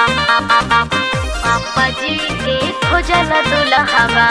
पापा जी के खोजल दुल्हवा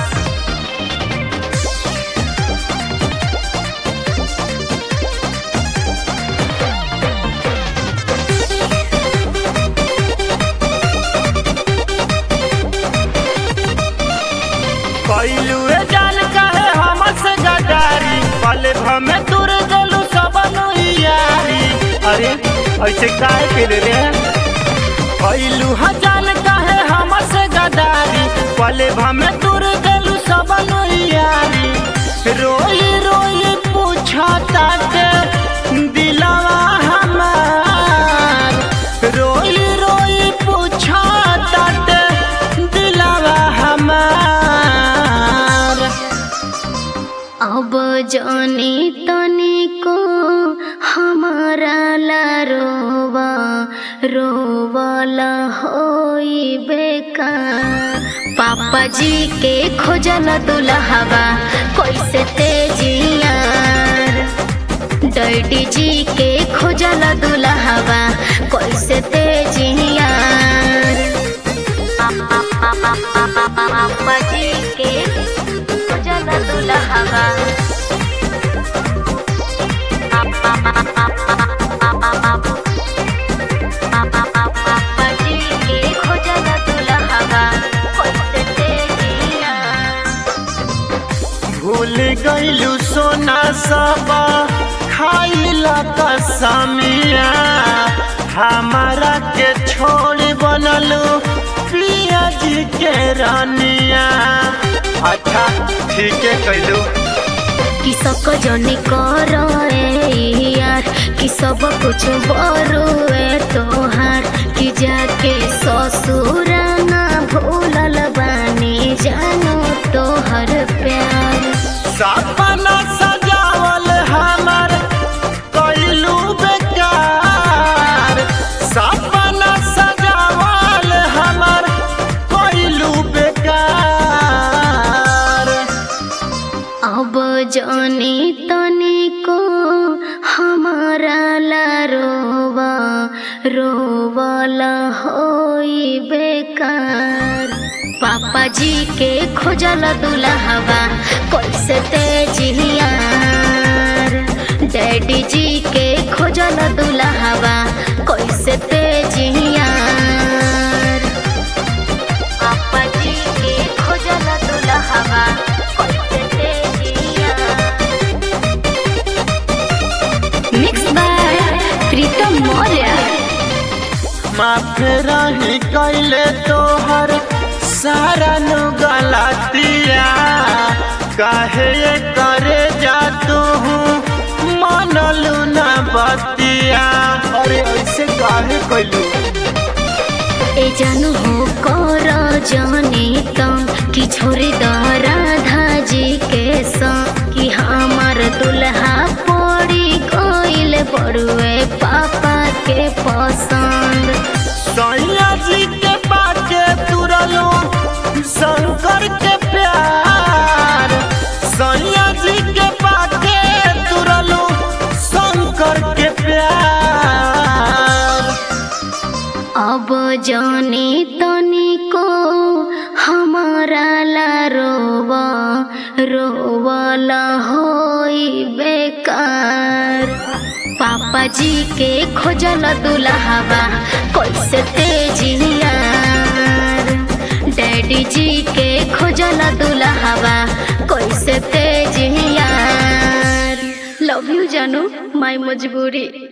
कैलू जान कहे हमसे गदारी पले भमे दूर गलू सबन यारी। अरे ऐसे काहे करे रे? कैलू जान कहे हमसे गदारी पले भमे दूर गलू सबन यारी। रोई रोई पूछता के दिलवा हमार, रोई रोई पूछता के दिलवा हमार। अब जानी तनी को हमारा ला रोवा रोवाला होई बेकार। पापा जी के खोजल दुल्हवा कैसे तेजियार, डैडी जी के खोजल दुल्हवा कैसे तेजियार। पापा जी के खोजल दुल्हवा पापा जी के खोजल दुल्हवा कैसे तेजियार। भूल गईलू सोना सबा खाइला कसमिया, हमारा के छोड़ बनलू पिया जी के रानिया। अच्छा ठीक है कैलू कि सक जनी कर यार, कि सब कुछ बरुए तोहार। कि जाके ससुर ना भूलल बानी जानो तोहर प्यार। सपना सजावल हमार कैलू बेकार, सपना सजावल हमार कैलू बेकार। अब जानी तनी को हमारा ला रोवा रोवाला होई बेकार। पापा जी के खोजल दुल्हवा कैसे तेजियार, डैडी जी के खोजल दुल्हवा कैसे तेजियार। पापा जी के खोजल दुल्हवा कैसे तेजियार। Mix by Pritam Maurya. माफ रही कैले तोहर सारा नु गलतिया, काहे करे जा तू मनलू ना बतिया। अरे ऐसे काहे कैलू? ए जानू हो कर जाने तम कि छोरी द राधा जी के संग। कि हमार दुल्हा पड़ी कोइल बड़ुए पापा के पसंद। सैया जी के बाटे तुरलू शंकर के प्यार, सैया जी के बाटे तुरलू शंकर के प्यार। अब जाने तनी को हमारा ला रोवा रोवाला होई बेकार। पापा जी के खोजल दुल्हवा कैसे तेजियार, डैडी जी के खोजल दुल्हवा कैसे तेजियार। लव यू जानू, माई मजबूरी।